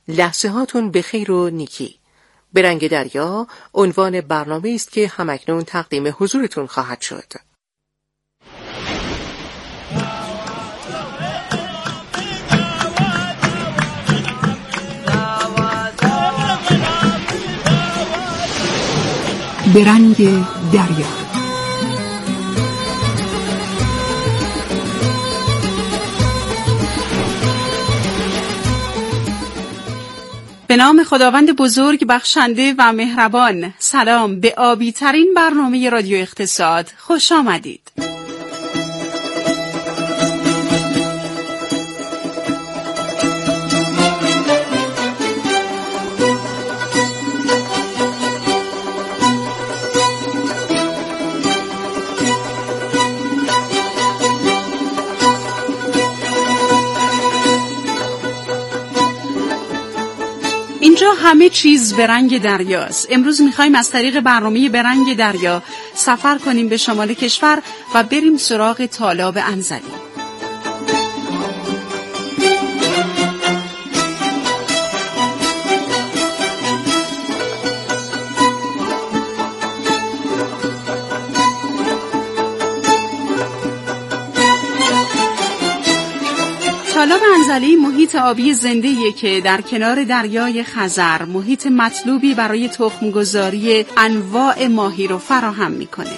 لحظه هاتون به خیر و نیکی. به رنگ دریا عنوان برنامه است که همکنون تقدیم حضورتون خواهد شد. به رنگ دریا. به نام خداوند بزرگ بخشنده و مهربان. سلام به آبی ترین برنامه رادیو اقتصاد. خوش آمدید. اینجا همه چیز به رنگ دریاست. امروز میخوایم از طریق برنامه به رنگ دریا سفر کنیم به شمال کشور و بریم سراغ تالاب انزلی. تالاب انزلی محیط آبی زنده‌ایه که در کنار دریای خزر محیط مطلوبی برای تخم‌گذاری انواع ماهی رو فراهم میکنه.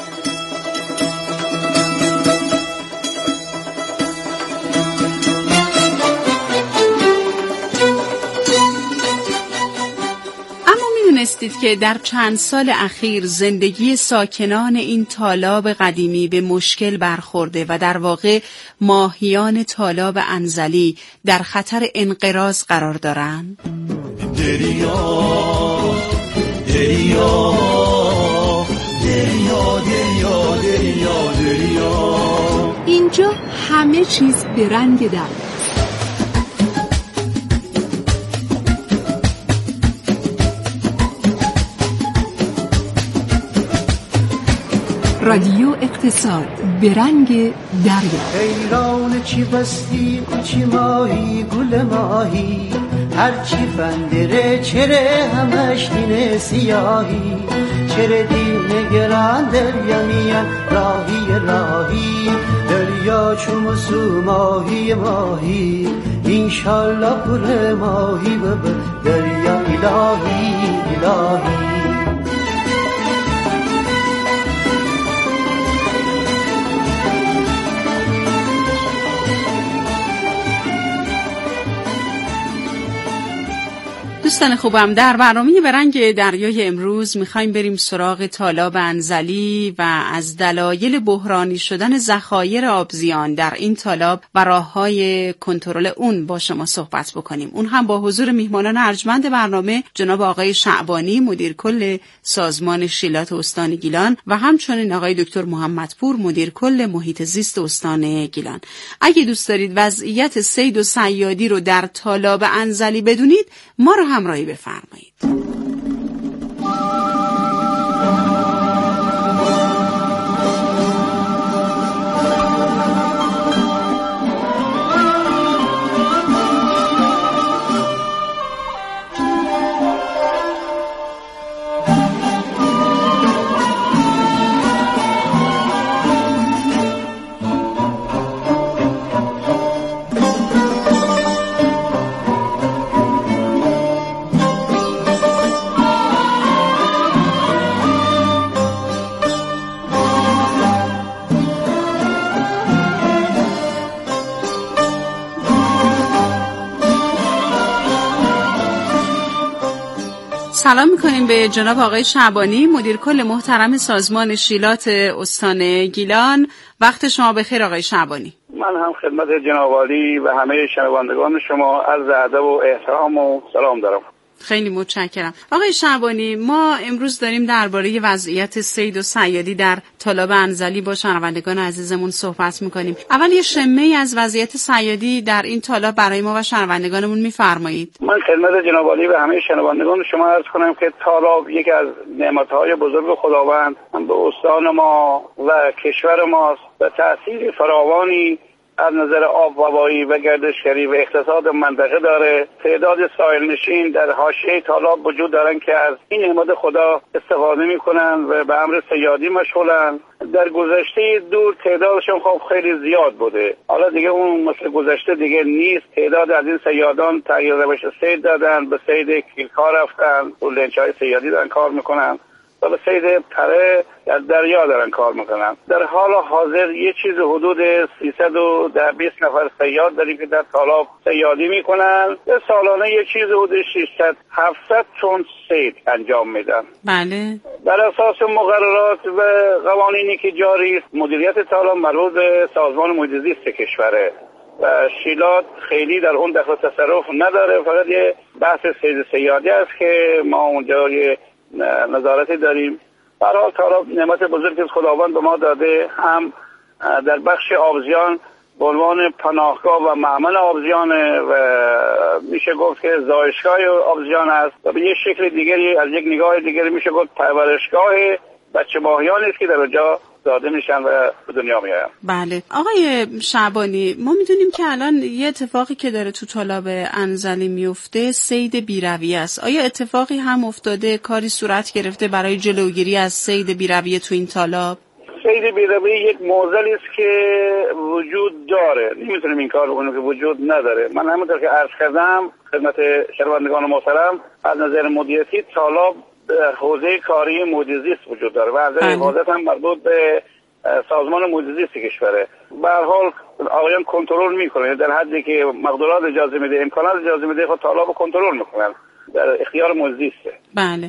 می‌دونستید که در چند سال اخیر زندگی ساکنان این تالاب قدیمی به مشکل برخورده و در واقع ماهیان تالاب انزلی در خطر انقراض قرار دارند؟ دریا دریا دریا دریا دریا دریا. اینجا همه چیز به رنگ دریا. رادیو اقتصاد به رنگ دریا. ایران چی بستی کوچی ماهی گل ماهی، هرچی فندره چره همش دین سیاهی، چره دین گران دریا میان راهی راهی، دریا چومسو ماهی ماهی، انشالله پر ماهی بب دریا الهی الهی. دوستان خوبم، در برنامه به رنگ دریای امروز میخوایم بریم سراغ تالاب انزلی و از دلایل بحرانی شدن ذخایر آبزیان در این تالاب و راه‌های کنترل اون با شما صحبت بکنیم. اون هم با حضور میهمانان ارجمند برنامه جناب آقای شعبانی مدیر کل سازمان شیلات استان گیلان و همچنین آقای دکتر محمدپور مدیر کل محیط زیست استان گیلان. اگه دوست دارید وضعیت صید و صیادی رو در تالاب انزلی بدونید، ما رو همراهی بفرمایید. سلام میکنیم به جناب آقای شعبانی مدیر کل محترم سازمان شیلات استان گیلان. وقت شما بخیر آقای شعبانی. من هم خدمت جناب عالی و همه شنوندگان شما عرض ادب و احترام و سلام دارم. خیلی متشکرم. آقای شعبانی، ما امروز داریم درباره وضعیت صید و صیادی در تالاب انزلی با شنوندگان عزیزمون صحبت میکنیم. اول یه شمه‌ای از وضعیت صیادی در این تالاب برای ما و شنوندگانمون میفرمایید؟ من خدمت جناب عالی و همه شنوندگان شما عرض کنم که تالاب یکی از نعمت‌های بزرگ خداوند به استان ما و کشور ماست و تأثیر فراوانی از نظر آب و هوایی و گردشگری و اقتصاد منطقه داره. تعداد ساحل نشین در حاشیه تالاب وجود دارن که از این نعمت خدا استفاده میکنن و به امر صیادی مشغولن. در گذشته دور تعدادشون خب خیلی زیاد بوده، حالا دیگه اون مثل گذشته دیگه نیست. تعداد از این صیادان تغییر روش صید دادن، به صید کیلکا رفتن، تو لنچ‌های صیادی دارن کار میکنن و به صید پره در دریا دارن کار میکنن. در حال حاضر یه چیز حدود 320 نفر صیاد داریم که در تالاب صیادی میکنن. سالانه یه چیز حدود 600-700 تن صید انجام میدن. بله. بر اساس مقررات و قوانینی که جاری است، مدیریت تالاب مربوط به سازمان محیط زیست کشوره و شیلات خیلی در اون دخل تصرف نداره، فقط یه بحث صید صیادی است که ما اونجا نظارتی داریم. به هر حال تالاب نعمت بزرگی از خداوند به ما داده، هم در بخش آبزیان به عنوان پناهگاه و مأمن آبزیان و میشه گفت که زایشگاه آبزیان است و به یک شکل دیگری، از یک نگاه دیگری میشه گفت پرورشگاه بچه ماهیانی است که در اونجا زاده میشن و به دنیا میاین. بله. آقای شعبانی، ما میدونیم که الان یه اتفاقی که داره تو تالاب انزلی میفته صید بیرویه است. آیا اتفاقی هم افتاده، کاری صورت گرفته برای جلوگیری از صید بیرویه تو این تالاب؟ صید بیرویه یک معضلی است که وجود داره، نمیتونیم این کار بکنیم که وجود نداره. من همونطور که عرض کردم خدمت شنوندگان محترم، از نظر مدیریتی تالاب حوزه کاری محیط زیست وجود داره و از حفاظت هم مربوط به سازمان محیط زیست کشوره. به هر حال آقایان کنترل میکنن، در حدی که مقدورات اجازه میده، امکانات اجازه میده، خود تالاب کنترل میکنن، در اختیار محیط زیسته. بله.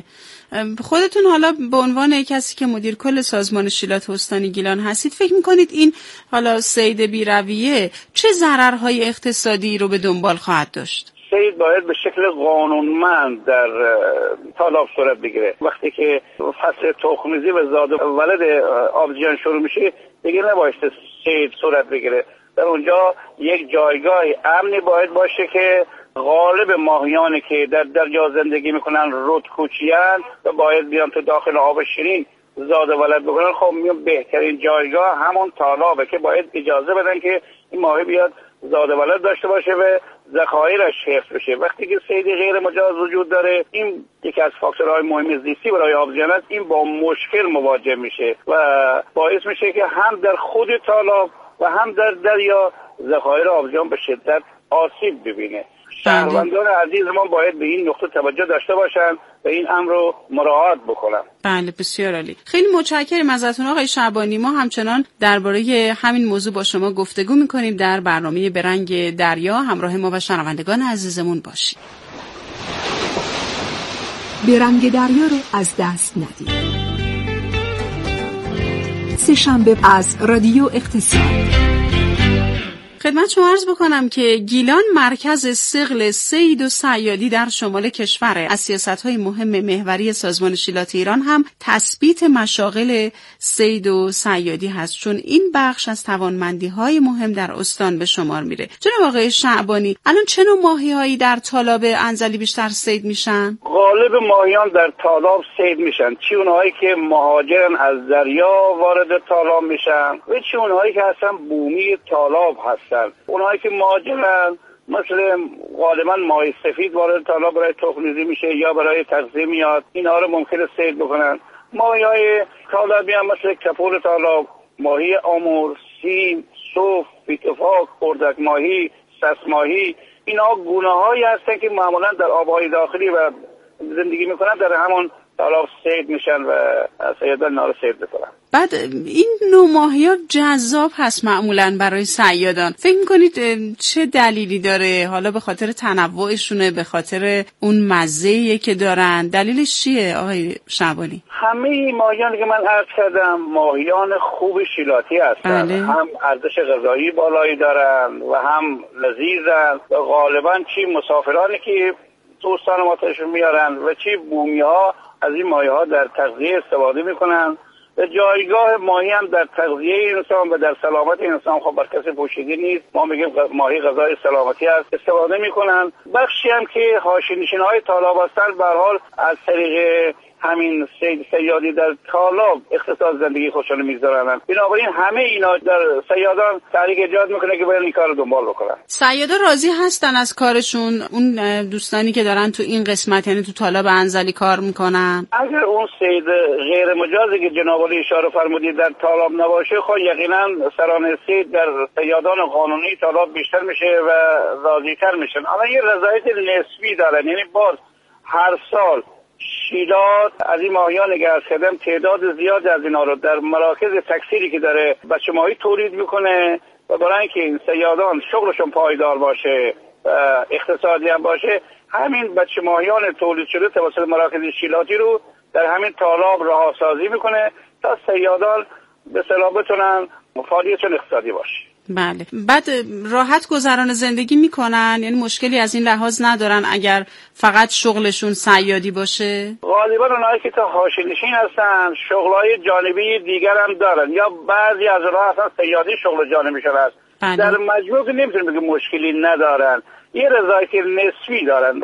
خودتون حالا به عنوان کسی که مدیر کل سازمان شیلات استانی گیلان هستید، فکر میکنید این حالا صید بیرویه چه ضررهای اقتصادی رو به دنبال خواهد داشت؟ صید باید به شکل قانونمند در تالاب صورت بگیره. وقتی که فصل تخم‌ریزی و زاد و ولد آبزیان شروع میشه دیگه نباید صید صورت بگیره. در اونجا یک جایگاه امنی باید باشه که غالب ماهیانی که در دریا زندگی میکنن رودکوچیان و باید بیان تو داخل آب شیرین زاد و ولد بکنن. خب بهترین جایگاه همون تالابه که باید اجازه بدن که این ماهی بیاد زاد و ولد داشته باشه و ذخایرش حفظ بشه. وقتی که صید غیر مجاز وجود داره، این یکی از فاکتورهای مهم زیستی برای آبزیان است، این با مشکل مواجه میشه و باعث میشه که هم در خود تالاب و هم در دریا ذخایر آبزیان به شدت آسیب ببینه. شهروندان عزیز ما باید به این نقطه توجه داشته باشن و این امر رو مراعات بکنن. بله، بسیار عالی. خیلی متشکرم ازتون آقای شعبانی. ما همچنان درباره همین موضوع با شما گفتگو می‌کنیم در برنامه برنگ دریا. همراه ما و شنوندگان عزیزمون باشید. برنگ دریا رو از دست ندید. سه شنبه از رادیو اقتصاد. خدمت شما عرض بکنم که گیلان مرکز ثقل صید و صیادی در شمال کشوره. از سیاست‌های مهم محوری سازمان شیلات ایران هم تثبیت مشاغل صید و صیادی هست، چون این بخش از توانمندی‌های مهم در استان به شمار میره. جناب آقای شعبانی، الان چه نوع ماهی‌هایی در تالاب انزلی بیشتر صید میشن؟ غالب ماهیان در تالاب صید میشن، چی اونهایی که مهاجرن از دریا وارد تالاب میشن و چی اونهایی که اصلا بومی تالاب هستن. اونهایی که مهاجرن مثل غالبا ماهی سفید وارد تالاب برای تخم‌ریزی میشه یا برای تغذیه میاد، اینها رو ممکنه صید بکنن. ماهی‌های تالابی هم مثل کپور تالاب، ماهی آمور، سیم، صوف، بیتفاک، اردک ماهی، سس ماهی، اینها گونه‌هایی هستن که معمولا در آب‌های داخلی و زندگی میکنن، در همون تالاب صید میشن و صیادان اینا رو صید میکنن. بعد این نوع ماهی‌ها جذاب هست معمولاً برای صیادان. فکر می‌کنید چه دلیلی داره؟ حالا به خاطر تنوعشونه، به خاطر اون مزه‌ای که دارن، دلیلش چیه آقای شعبانی؟ همه ماهیانی که من عرض کردم ماهیان خوب شیلاتی هستن. بله. هم ارزش غذایی بالایی دارن و هم لذیذن و غالباً چی مسافرانی که دوستان ما تشریف میارن و چی بومی‌ها از این ماهی‌ها در تغذیه استفاده میکنن. و جایگاه ماهی هم در تغذیه انسان و در سلامت انسان خب بر کسی پوشیده نیست. ما میگیم ماهی غذای سلامتی است، استفاده میکنن. بخشی هم که حاشیه‌نشین‌های تالاب هستن به هر حال از طریق همین صیادی در تالاب اقتصاد زندگی خودشون میگذارن. بنابراین همه اینا در صیادان تحریک ایجاد میکنه که باید این کار رو دنبال بکنن. صیادا راضی هستن از کارشون؟ اون دوستانی که دارن تو این قسمت یعنی تو تالاب انزلی کار میکنن، اگر اون صید غیر مجازی که جناب عالی اشاره فرمودید در تالاب نباشه، خب یقینا سران صید در صیادان قانونی تالاب بیشتر میشه و راضی‌تر میشن. اما یه رضایت نسبی دارن، یعنی باز هر سال شیلات از این ماهیان که از کردم تعداد زیاد از اینا رو در مراکز تکثیری که داره بچه ماهی تولید میکنه و برای اینکه این صیادان شغلشون پایدار باشه اقتصادی هم باشه، همین بچه ماهیان تولید شده توسط مراکز شیلاتی رو در همین تالاب رهاسازی میکنه تا صیادان به اصطلاح بتونن فعالیتشون اقتصادی باشه. بله. بعد راحت گذران زندگی میکنن، یعنی مشکلی از این لحاظ ندارن اگر فقط شغلشون صیادی باشه؟ غالبا اونایی که تا حاشیه‌نشین هستن شغلای جانبی دیگر هم دارن، یا بعضی از اونها اصلا صیادی شغل جانبیشون هست. بله. در مجموع که نمیتونیم بگیم مشکلی ندارن، یه رضایت نسبی دارن،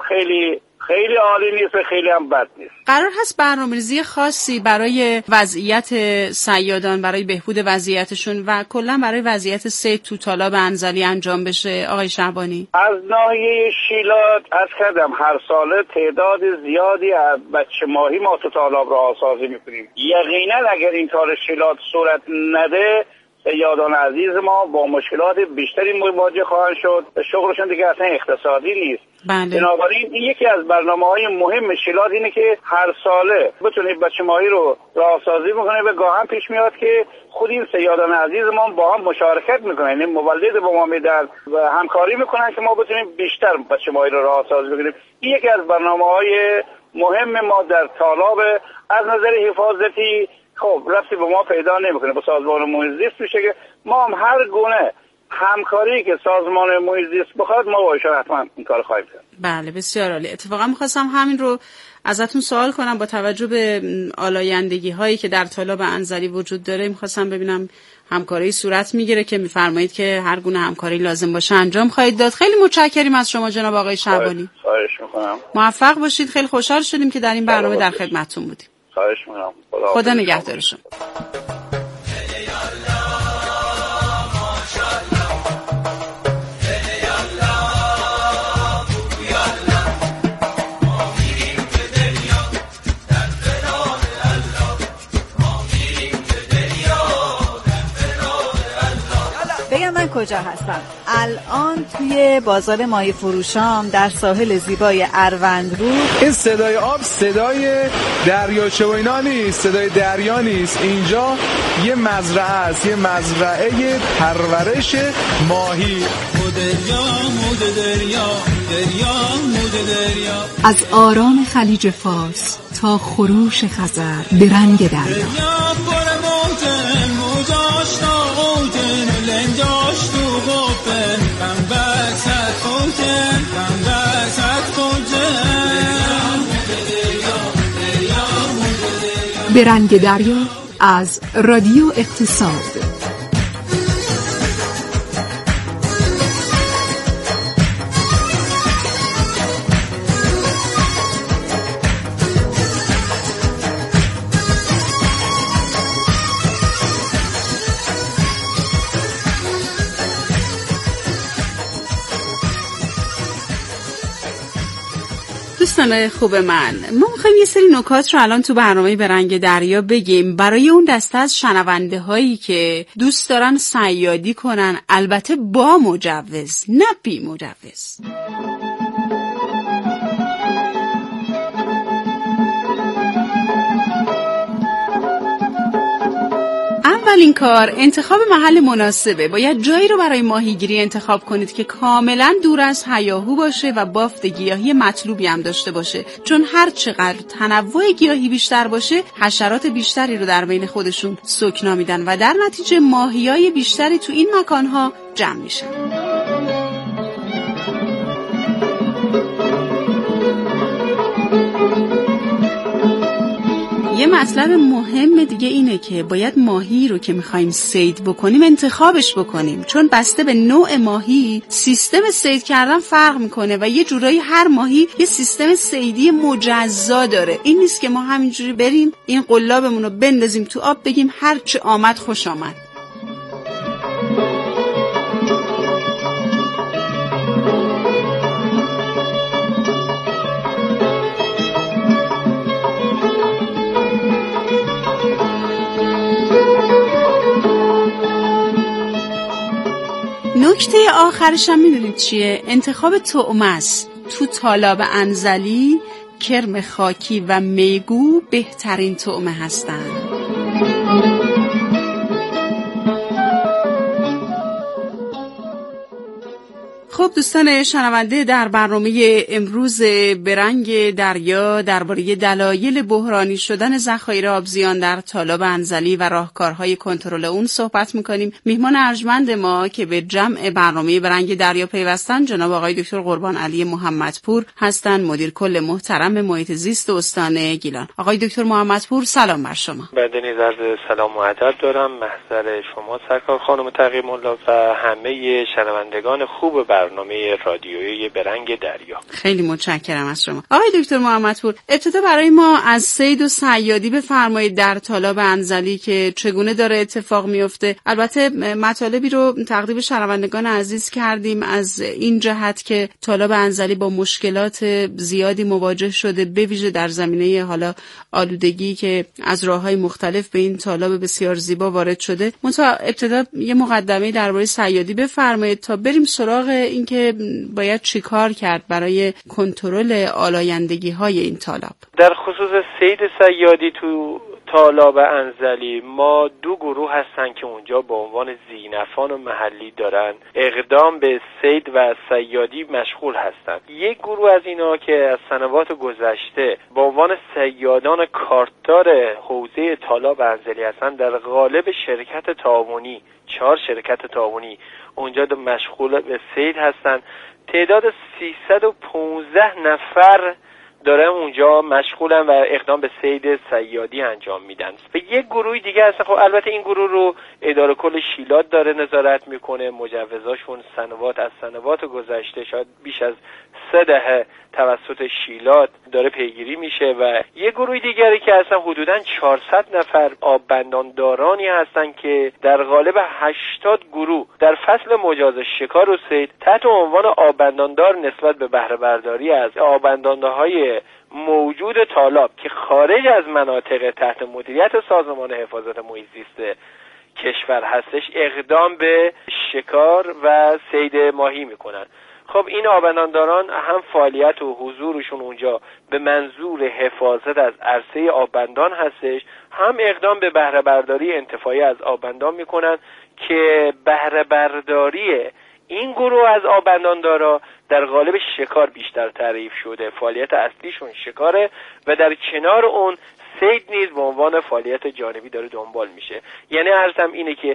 خیلی عالی نیست و خیلی هم بد نیست. قرار هست برنامه‌ریزی خاصی برای وضعیت صیادان، برای بهبود وضعیتشون و کلا برای وضعیت صید تو تالاب انزلی انجام بشه آقای شعبانی؟ از ناحیه شیلات از کردم هر ساله تعداد زیادی از بچه ماهی ما تو تالاب رهاسازی میکنیم. یقینا اگر این کار شیلات صورت نده صیادان عزیز ما با مشکلات بیشتری مواجه خواهند شد. شغلشون دیگه اصلا اقتصادی نیست. بله. بنابراین این یکی از برنامه‌های مهم شیلات اینه که هر ساله بتونه بچه ماهی رو راهسازی میکنه و گاهن پیش میاد که خود این صیادان عزیز ما با هم مشارکت میکنن، یعنی مولد با ما میدن و همکاری میکنن که ما بتونیم بیشتر بچه ماهی رو راهسازی بکنیم. این یکی از برنامه‌های مهم ما در تالاب. از نظر حفاظتی خب رفتی به ما پیدا نمیکنه، با سازمان محیط زیست میشه که ما هم هر گونه همکاری که سازمان محیط زیست بخواد ما با ایشان حتما این کار خواهیم کرد. بله بسیار عالی. اتفاقا می‌خواستم همین رو ازتون سوال کنم، با توجه به آلایندگی هایی که در تالاب انزلی وجود داره می‌خواستم ببینم همکاری صورت میگیره که می‌فرمایید که هر گونه همکاری لازم باشه انجام خواهید داد. خیلی متشکریم از شما جناب آقای شعبانی. خواهش می‌کنم. موفق باشید. خیلی خوشحال شدیم که در این برنامه در خدمتتون بودیم. خواهش می‌کنم. خدا نگهدارشون. من کجا هستم؟ الان توی بازار ماهی فروشام در ساحل زیبای اروندرود. این صدای آب صدای دریاچه و اینا نیست، صدای دریا نیست. اینجا یه مزرعه است، یه مزرعه پرورش ماهی. از آرام خلیج فارس تا خروش خزر به رنگ دریا، به رنگ دریا از رادیو اقتصاد. دوستان خوب من، ما میخوایم یه سری نکات رو الان تو برنامه به رنگ دریا بگیم برای اون دسته از شنونده هایی که دوست دارن صیادی کنن، البته با مجوز نه بی مجوز. اولین کار انتخاب محل مناسبه. باید جایی رو برای ماهیگیری انتخاب کنید که کاملا دور از هیاهو باشه و بافت گیاهی مطلوبی هم داشته باشه، چون هر چقدر تنوع گیاهی بیشتر باشه حشرات بیشتری رو در بین خودشون سکنا میدن و در نتیجه ماهیای بیشتری تو این مکانها جمع میشن. یه مطلب مهم دیگه اینه که باید ماهی رو که میخوایم صید بکنیم انتخابش بکنیم، چون بسته به نوع ماهی سیستم صید کردن فرق میکنه و یه جورایی هر ماهی یه سیستم صیدی مجزا داره. این نیست که ما همینجوری بریم این قلابمون رو بندازیم تو آب بگیم هر چه آمد خوش آمد. نکته آخرش هم میدونید چیه؟ انتخاب طعمه است. تو تالاب انزلی کرم خاکی و میگو بهترین طعمه هستند. خب دوستان شنونده، در برنامه امروز برنگ دریا درباره دلایل بحرانی شدن ذخایر آبزیان در تالاب انزلی و راهکارهای کنترل اون صحبت می‌کنیم. میهمان ارجمند ما که به جمع برنامه برنگ دریا پیوستن جناب آقای دکتر قربان علی محمدپور هستند، مدیر کل محترم محیط زیست استان گیلان. آقای دکتر محمدپور سلام بر شما. بدنی عرض سلام و ادب دارم محضر شما سرکار خانم تقی‌الملا و همه شنوندگان خوب برنامه رادیویی برنگ دریا. خیلی متشکرم از شما. آقای دکتر محمدپور، ابتدا برای ما از صید و صیادی بفرمایید در تالاب انزلی که چگونه داره اتفاق میفته. البته مطالبی رو تقدیم شنوندگان عزیز کردیم از این جهت که تالاب انزلی با مشکلات زیادی مواجه شده، به ویژه در زمینه حالا آلودگی که از راه‌های مختلف به این تالاب بسیار زیبا وارد شده. ابتدا یه مقدمه درباره صیادی بفرمایید تا بریم سراغ این که باید چی کار کرد برای کنترل آلایندگی‌های این تالاب. در خصوص صید صیادی تو تالاب انزلی ما دو گروه هستن که اونجا به عنوان ذی‌نفعان و محلی دارن اقدام به صید و صیادی مشغول هستن. یک گروه از اینا که از سنوات گذشته به عنوان صیادان کارتدار حوزه تالاب انزلی هستن، در قالب شرکت تعاونی 4 شرکت تعاونی اونجا مشغول به صید هستن. تعداد 315 نفر داره اونجا مشغولن و اقدام به صید صیادی انجام میدن. و یک گروه دیگه هست، خب البته این گروه رو اداره کل شیلات داره نظارت میکنه، مجوزاشون از سنوات گذشته شاید بیش از 3 دهه توسط شیلات داره پیگیری میشه. و یک گروه دیگری که هستن حدوداً 400 نفر آببنداندارانی هستن که در قالب 80 گروه در فصل مجاز شکار و صید تحت عنوان آببنداندار نسبت به بهره برداری از آببندانهای موجود تالاب که خارج از مناطق تحت مدیریت سازمان حفاظت محیط زیست کشور هستش اقدام به شکار و صید ماهی میکنن. خب این آببندانداران هم فعالیت و حضورشون اونجا به منظور حفاظت از عرصه آببندان هستش، هم اقدام به بهره برداری انتفاعی از آببندان میکنن که بهره برداری این گروه از آببنداندارا در قالب شکار بیشتر تعریف شده. فعالیت اصلیشون شکاره و در کنار اون صید نیز به عنوان فعالیت جانبی داره دنبال میشه. یعنی عرضم اینه که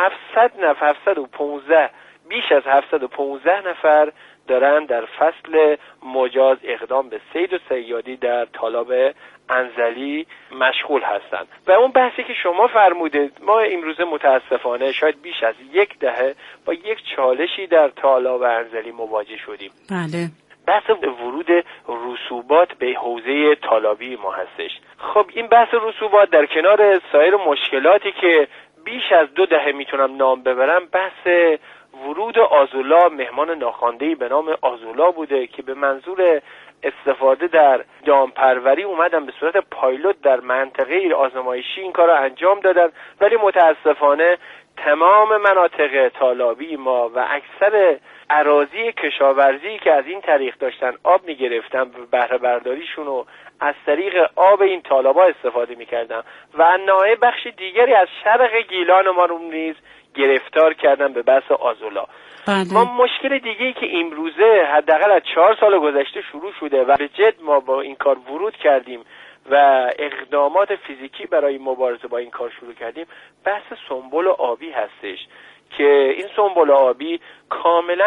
715 بیش از 715 نفر دارن در فصل مجاز اقدام به صید و صیادی در تالاب انزلی مشغول هستند. و اون بحثی که شما فرمودید، ما امروزه متاسفانه شاید بیش از 1 دهه با یک چالشی در تالاب انزلی مواجه شدیم. بله. بحث ورود رسوبات به حوزه تالابی ما هستش. خب این بحث رسوبات در کنار سایر مشکلاتی که بیش از 2 دهه میتونم نام ببرم، بحث ورود آزولا، مهمان ناخوانده‌ای به نام آزولا بوده که به منظور استفاده در دامپروری اومدن به صورت پایلوت در منطقه آزمایشی این کار رو انجام دادن، ولی متاسفانه تمام مناطق تالابی ما و اکثر اراضی کشاورزی که از این طریق داشتن آب میگرفتن و بهره برداریشون رو از طریق آب این تالابا استفاده میکردن و ناحیه بخش دیگری از شرق گیلان ما رو نیز گرفتار کردن به بحث آزولا. ما مشکل دیگه‌ای که امروزه حداقل از 4 سال گذشته شروع شده و به جد ما با این کار ورود کردیم و اقدامات فیزیکی برای مبارزه با این کار شروع کردیم، بحث سنبل آبی هستش که این سنبل آبی کاملا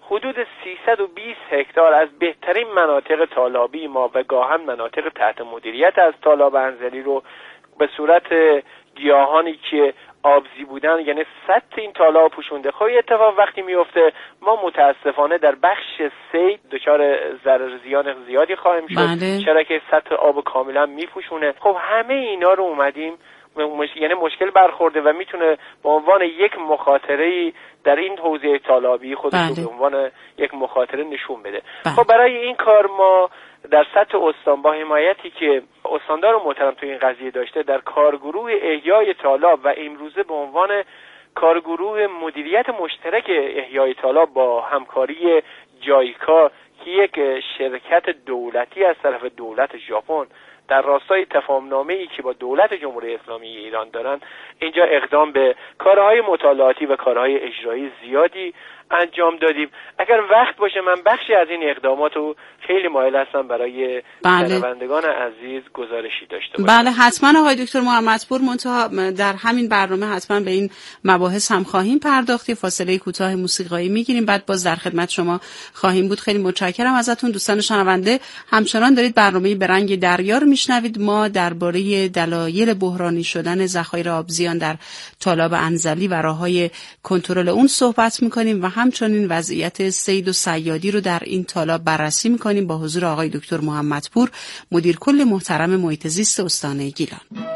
حدود 320 هکتار از بهترین مناطق تالابی ما و گاهن مناطق تحت مدیریت از تالاب انزلی رو به صورت گیاهانی که آبزی بودن، یعنی سطح این تالاب پوشونده. خب این اتفاق وقتی میفته ما متاسفانه در بخش صید دچار ضرر زیان زیادی خواهیم شد، چرا که سطح آب کاملا میپوشونه. خب همه اینا رو اومدیم یعنی مشکل برخورده و میتونه به عنوان یک مخاطره در این حوزه تالابی خودش رو به عنوان یک مخاطره نشون بده. خب برای این کار ما در سطح استان با حمایتی که استاندار محترم تو این قضیه داشته، در کارگروه احیای تالاب و امروزه به عنوان کارگروه مدیریت مشترک احیای تالاب با همکاری جایکا که یک شرکت دولتی از طرف دولت ژاپن در راستای تفاهم‌نامه‌ای که با دولت جمهوری اسلامی ایران دارن، اینجا اقدام به کارهای مطالعاتی و کارهای اجرایی زیادی انجام دادیم. اگر وقت باشه من بخشی از این اقدامات رو خیلی مایل هستم برای شنوندگان عزیز گزارشی داشته باشم. بله حتما آقای دکتر محمدپور، منتها در همین برنامه حتما به این مباحث هم خواهیم پرداخت. فاصله کوتاه موسیقایی میگیریم، بعد باز در خدمت شما خواهیم بود. خیلی متشکرم ازتون دوستان شنونده. همچنان دارید برنامه به رنگ دریا رو میشنوید. ما درباره دلایل بحرانی شدن ذخایر آبزیان در تالاب انزلی و راههای کنترل اون صحبت میکنیم و همچنین وضعیت صید و صیادی رو در این تالاب بررسی میکنیم با حضور آقای دکتر محمدپور، مدیر کل محترم محیط زیست استان گیلان.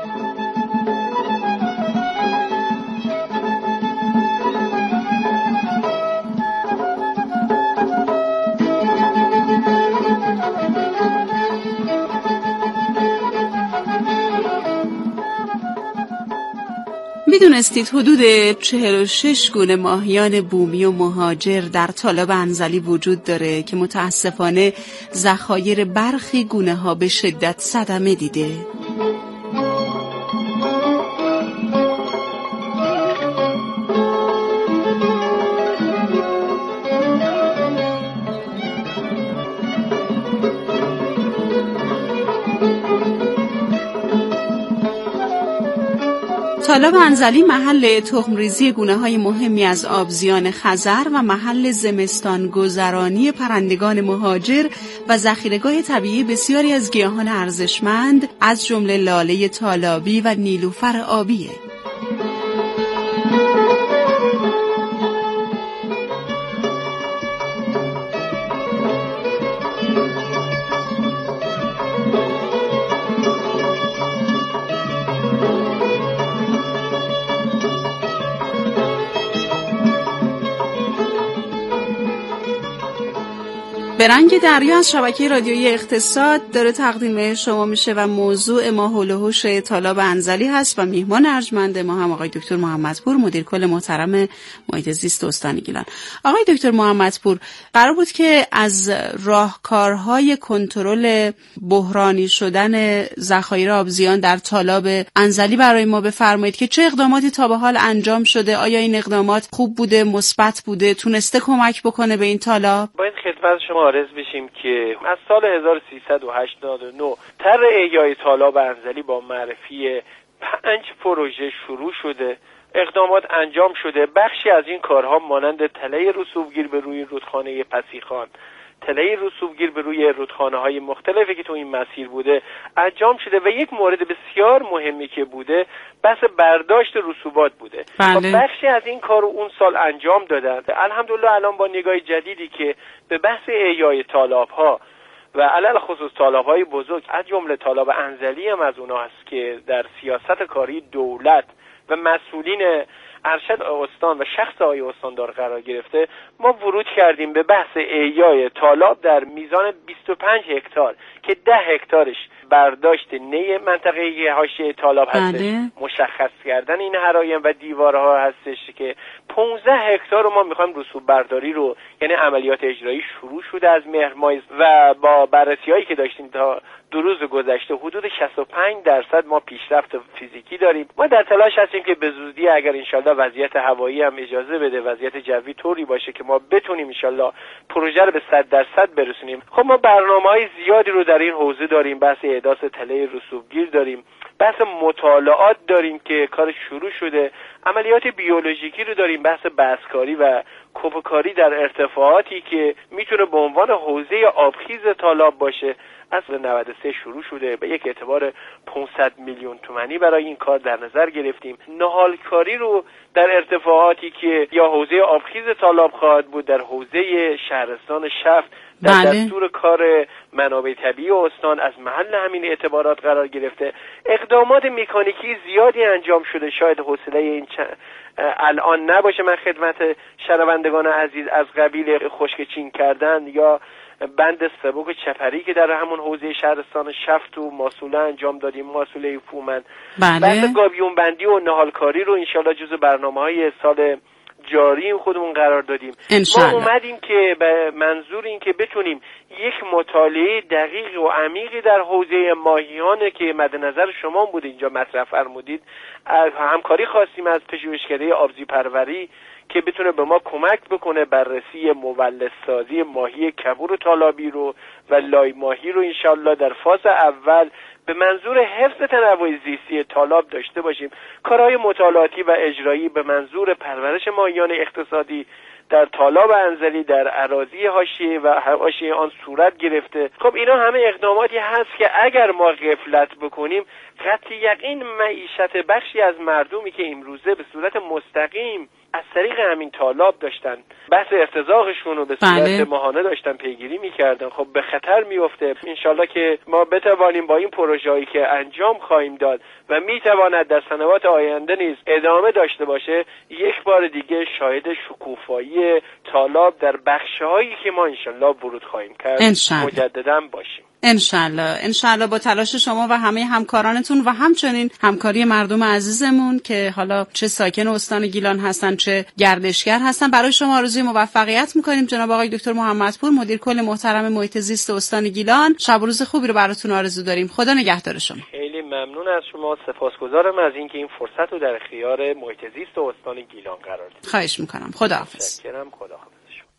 میدونستید حدود 46 گونه ماهیان بومی و مهاجر در تالاب انزلی وجود داره که متاسفانه ذخایر برخی گونه ها به شدت صدمه دیده. تالاب انزلی محل تخمریزی گونه‌های مهمی از آبزیان خزر و محل زمستان گذرانی پرندگان مهاجر و ذخیره‌گاه طبیعی بسیاری از گیاهان ارزشمند از جمله لاله تالابی و نیلوفر آبیه. به رنگ دریا از شبکه رادیویی اقتصاد داره تقدیم شما میشه و موضوع ما حول و حوش تالاب انزلی هست و میهمان ارجمند ما هم آقای دکتر محمدپور، مدیر کل محترم محیط زیست استان گیلان. آقای دکتر محمدپور، قرار بود که از راهکارهای کنترل بحرانی شدن ذخایر آبزیان در تالاب انزلی برای ما بفرمایید که چه اقداماتی تا به حال انجام شده؟ آیا این اقدامات خوب بوده، مثبت بوده، تونسته کمک بکنه به این تالاب؟ باید خدمت شما عرض بشیم که از سال 1389 طرح احیای تالاب انزلی با معرفی 5 پروژه شروع شده، اقدامات انجام شده. بخشی از این کارها مانند تله رسوبگیر به روی رودخانه پسیخان، تله رسوبگیر به روی رودخانه‌های مختلفی که تو این مسیر بوده انجام شده و یک مورد بسیار مهمی که بوده بحث برداشت رسوبات بوده. بله. بخشی از این کار رو اون سال انجام دادن. الحمدلله الان با نگاه جدیدی که به بحث احیای تالاب‌ها و علل خصوص تالاب‌های بزرگ از جمله تالاب انزلی هم از اونها هست که در سیاست کاری دولت و مسئولین ارشد استان و شخص آقای استاندار قرار گرفته، ما ورود کردیم به بحث احیای تالاب در میزان 25 هکتار که 10 هکتارش برداشت نی منطقه حاشیه تالاب هستش، مشخص کردن این حرایم و دیوارها هستش که 15 هکتار رو ما میخوایم رسوب برداری رو، یعنی عملیات اجرایی شروع شده از مهر ماه و با بررسی هایی که داشتیم تا 2 روز گذشته حدود 65% ما پیشرفت فیزیکی داریم. ما در تلاش هستیم که به زودی اگر انشالله وضعیت هوایی هم اجازه بده، وضعیت جوی طوری باشه که ما بتونیم انشالله پروژه رو به 100% برسونیم. خب ما برنامه‌های زیادی رو در این حوزه داریم، بحث احداث تله رسوبگیر داریم، بحث مطالعات داریم که کار شروع شده، عملیات بیولوژیکی رو داریم، بحث بسکاری و کپکاری در ارتفاعاتی که میتونه به عنوان حوزه آبخیز تالاب باشه از 93 شروع شده. به یک اعتبار 500 میلیون تومانی برای این کار در نظر گرفتیم. نهالکاری رو در ارتفاعاتی که یا حوزه آبخیز تالاب خواهد بود در حوزه شهرستان شفت در دستور کار منابع طبیعی استان از محل همین اعتبارات قرار گرفته. اقدامات مکانیکی زیادی انجام شده، شاید حوصله این الان نباشه من خدمت شنوندگان عزیز از قبیل خشکچین کردن یا بند سبک چپری که در همون حوزه شهرستان شفت و ماسوله انجام دادیم، ماسوله فومن. بند گابیون بندی و نهالکاری رو انشالله جزو برنامه‌های سال جاری خودمون قرار دادیم. ما اومدیم که به منظور این که بتونیم یک مطالعه دقیق و عمیقی در حوزه ماهیانه که مد نظر شما بود اینجا مطرح فرمودید، همکاری خواستیم از پژوهشکده آبزی پروری که بتونه به ما کمک بکنه بررسی مولدسازی ماهی کبور تالابی رو و لای ماهی رو انشالله در فاز اول به منظور حفظ تنوع زیستی تالاب داشته باشیم. کارهای مطالعاتی و اجرایی به منظور پرورش ماهیان اقتصادی در تالاب انزلی در اراضی حاشیه و حاشیه آن صورت گرفته. خب اینا همه اقداماتی هست که اگر ما غفلت بکنیم قطع یقین معیشت بخشی از مردمی که امروزه به صورت مستقیم از طریق همین تالاب داشتن بحث ارتزاقشون رو به صورت ماهانه داشتن پیگیری میکردن، خب به خطر میفته. انشالله که ما بتوانیم با این پروژه‌ای که انجام خواهیم داد و میتواند در سنوات آینده نیز ادامه داشته باشه یک بار دیگه شاهد شکوفایی تالاب در بخش‌هایی که ما انشالله ورود خواهیم کرد مجددا باشیم. انشالله با تلاش شما و همه همکارانتون و همچنین همکاری مردم عزیزمون که حالا چه ساکن استان گیلان هستن چه گردشگر هستن برای شما آرزوی موفقیت میکنیم. جناب آقای دکتر محمدپور مدیر کل محترم محیط زیست استان گیلان، شب و روز خوبی رو براتون آرزو داریم. خدا نگهدار شما. خیلی ممنون از شما، سپاسگزارم از اینکه این فرصت رو در اختیار محیط زیست استان گیلان قرار دادید. خواهش میکنم. خداحافظ. متشکرم. خداحافظ.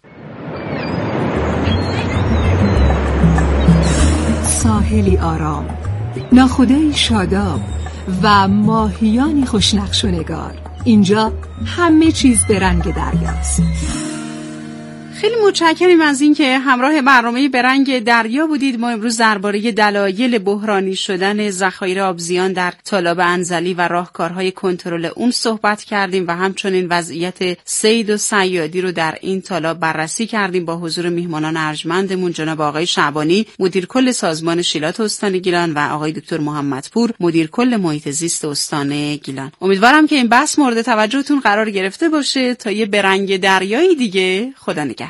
ساحلی آرام، ناخدایی شاداب و ماهیانی خوشنقش و نگار. اینجا همه چیز به رنگ دریاست. خیلی متشکریم از این که همراه برنامه به رنگ دریا بودید. ما امروز درباره دلایل بحرانی شدن ذخایر آبزیان در تالاب انزلی و راهکارهای کنترل اون صحبت کردیم و همچنین وضعیت صید و صیادی رو در این تالاب بررسی کردیم با حضور میهمانان ارجمندمون جناب آقای شعبانی مدیر کل سازمان شیلات استان گیلان و آقای دکتر محمدپور مدیر کل محیط زیست استان گیلان. امیدوارم که این بحث مورد توجهتون قرار گرفته باشه. تا یه به رنگ دریایی دیگه، خدا نگهدار.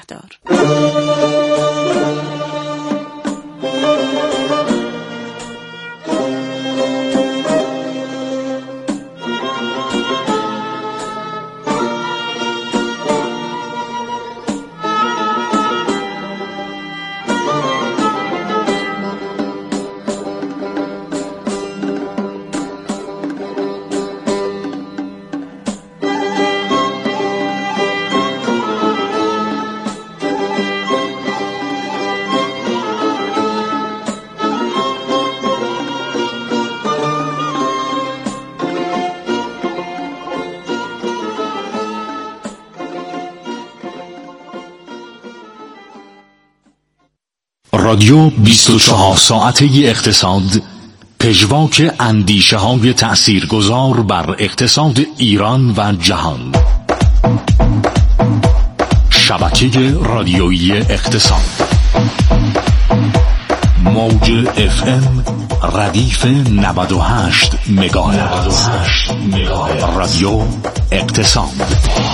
رادیو 24 ساعته اقتصاد، پژواک اندیشه های تأثیرگذار بر اقتصاد ایران و جهان. شبکه رادیویی اقتصاد، موج FM ردیف 98 مگاهرتز. رادیو اقتصاد.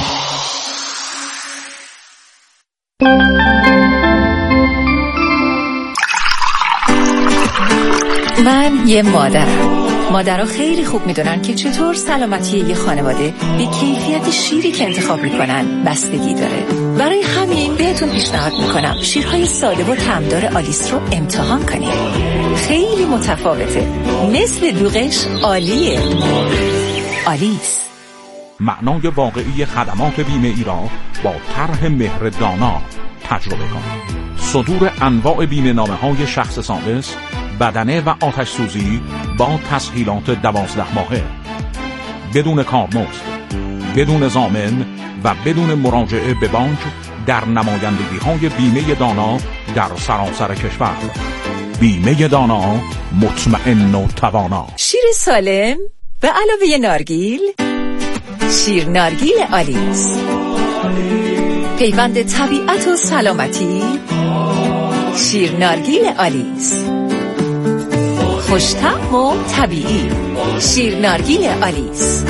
من یه مادرها خیلی خوب میدونن که چطور سلامتی یه خانواده به کیفیت شیری که انتخاب میکنن بستگی داره. برای همین بهتون پیشنهاد میکنم شیرهای ساده و طعمدار آلیس رو امتحان کنید. خیلی متفاوته، مثل دوغش عالیه. آلیس. معنای واقعی خدمات بیمه‌ای را با طرح مهر دانا تجربه کنید. صدور انواع بیمه نامه‌های شخص ثالث، بدنه و آتش سوزی با تسهیلات 12 ماهه، بدون کارمزد، بدون ضامن و بدون مراجعه به بانک در نمایندگی‌های بیمه دانا در سراسر کشور. بیمه دانا، مطمئن و توانا. شیر سالم به علاوه نارگیل، شیر نارگیل آلیس، پیوند طبیعت و سلامتی. شیر نارگیل آلیس، خوش‌طعم و طبیعی. شیر نارگیل آلیس.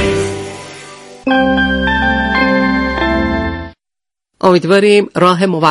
امیدواریم راه